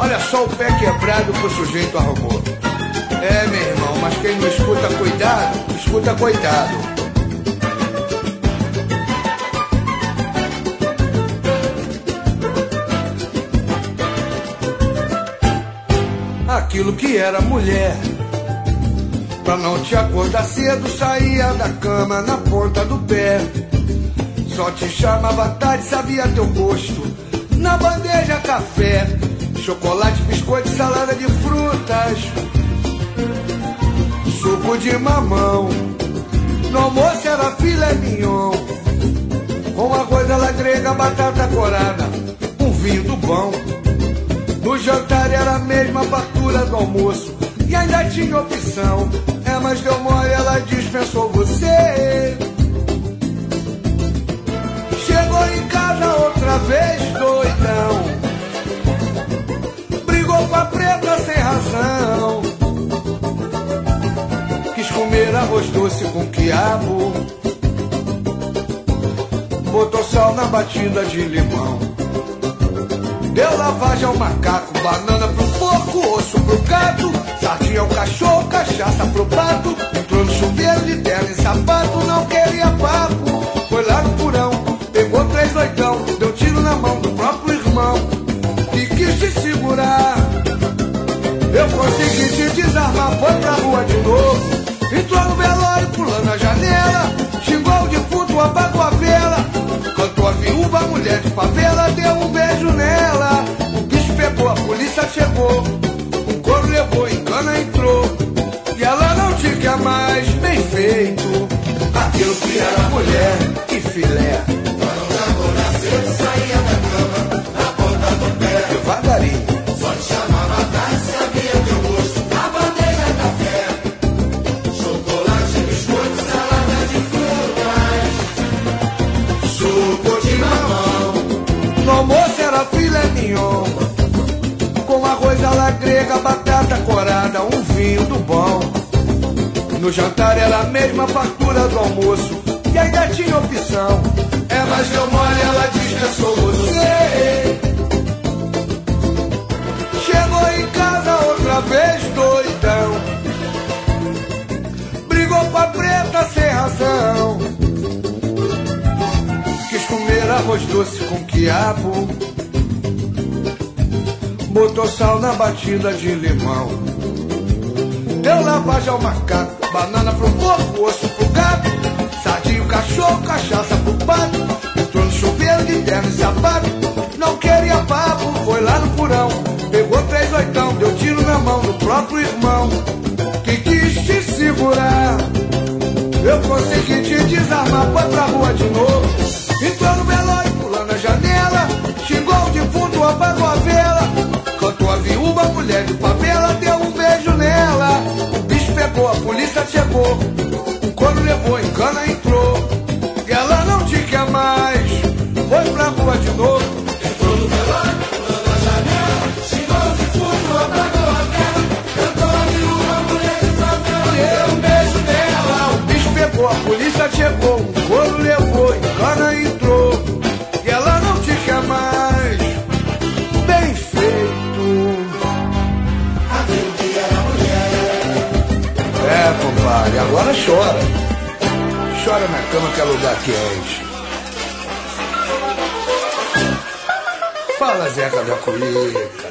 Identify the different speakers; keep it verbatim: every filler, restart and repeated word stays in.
Speaker 1: Olha só o pé quebrado que o sujeito arrumou. É, meu irmão, mas quem não escuta cuidado, escuta coitado. Aquilo que era mulher, pra não te acordar cedo, saía da cama na ponta do pé. Só te chamava à tarde, sabia teu gosto, na bandeja café, chocolate, biscoito, salada de frutas, suco de mamão. No almoço era filé mignon, com arroz à la grega, batata corada, um vinho do bom. No jantar era a mesma fartura do almoço e ainda tinha opção. É, mas deu mole, ela dispensou você. Chegou em casa outra vez doidão, brigou com a preta sem razão, quis comer arroz doce com quiabo, botou sal na batida de limão. Deu lavagem ao macaco, banana pro porco, osso pro gato, sardinha ao cachorro, cachaça pro pato. Entrou no chuveiro de terno e sapato, não queria papo. Foi lá no porão, pegou três oitão, deu tiro na mão do próprio irmão e quis te segurar. Eu consegui te desarmar, foi pra rua de novo. Entrou no velório, pulando a janela, xingou o defunto, apagou a vela. Cantou a viúva, a mulher de favela, deu um beijo nela. O bicho pegou, a polícia chegou, o couro levou, em cana entrou, e ela não te quer mais, bem feito. Aquilo que era mulher, que filé.
Speaker 2: Quando acordar cedo, saía da cama, na ponta do pé,
Speaker 1: devagarinho.
Speaker 2: Só te chamava à tarde, sabia teu gosto, na bandeja café, chocolate, biscoito, salada de frutas, suco de mamão.
Speaker 1: No almoço era filé mignon, com arroz à la grega, batata corada, um vinho do bom. No jantar era a mesma fartura do almoço e ainda tinha opção. É, mas deu mole, ela dispensou você. Chegou em casa outra vez doidão, brigou com a preta sem razão, quis comer arroz doce com quiabo, botou sal na batida de limão. Deu lavagem ao macaco, banana pro porco, osso pro gato, sardinha, cachorro, cachaça pro pato. Entrou no chuveiro de terno e sapato, não queria papo, foi lá no porão, pegou três oitão, deu tiro na mão do próprio irmão que quis te segurar. Eu consegui te desarmar, foi pra rua de novo. Entrou no velório, pulando a janela, xingou o defunto, apagou a vela. Cantou a viúva, a mulher de favela, deu um beijo nela. O bicho pegou, a polícia chegou, o couro levou, em cana entrou, e ela não te quer mais, foi pra rua de novo.
Speaker 2: Entrou no velório, pulando a janela, xingou o defunto, apagou a vela. Cantou a viúva, a mulher de favela, deu um beijo nela.
Speaker 1: O bicho pegou, a polícia chegou, o couro levou, em cana entrou, e ela não te quer mais, bem feito.
Speaker 2: Aquilo que era mulher.
Speaker 1: É, compadre, agora chora. Chora na cama que é lugar quente. Fala, Zeca da Cuíca.